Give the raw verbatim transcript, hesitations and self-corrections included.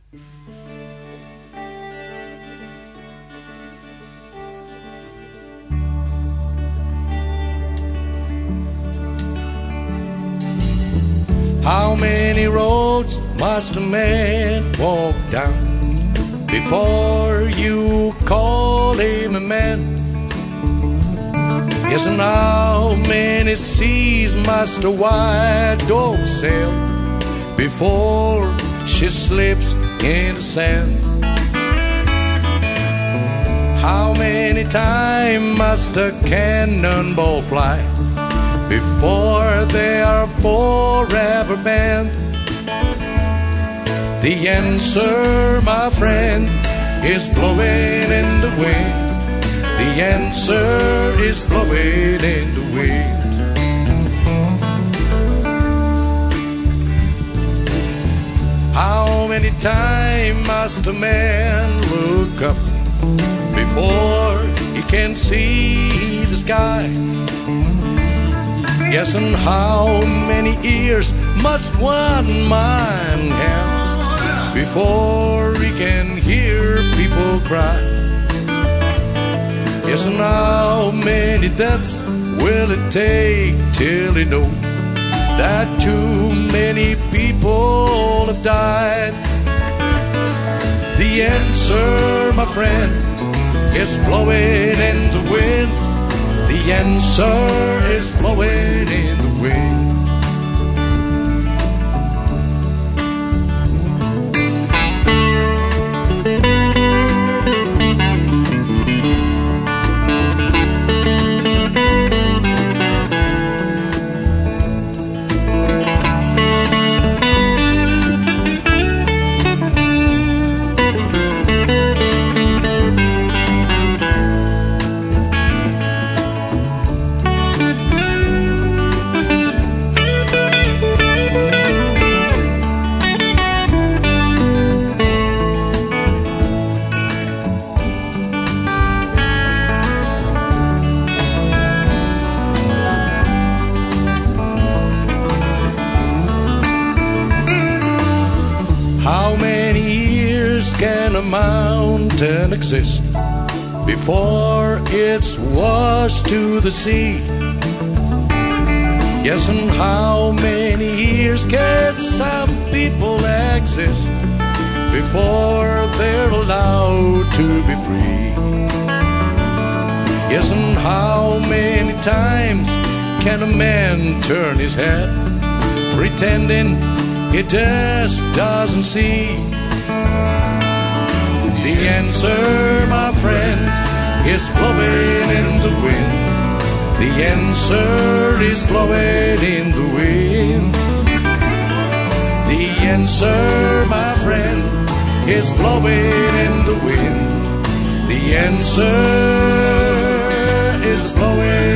How many roads must a man walk down before you call him a man? Yes, and how many seas must a white dove sail before she slips in the sand? How many times must a cannonball fly before they are forever banned? The answer, my friend, is blowing in the wind. The answer is blowing in the wind. How many times must a man look up before he can see the sky? Yes, and how many ears must one man have before he can hear people cry? Yes, and how many deaths will it take till he knows that too many people have died? The answer, my friend, is blowing in the wind. The answer is blowing in the wind. How many years can a mountain exist before it's washed to the sea? Yes, and how many years can some people exist before they're allowed to be free? Yes, and how many times can a man turn his head pretending he just doesn't see? The answer, my friend, is blowing in the wind. The answer is blowing in the wind. The answer, my friend, is blowing in the wind. The answer is blowing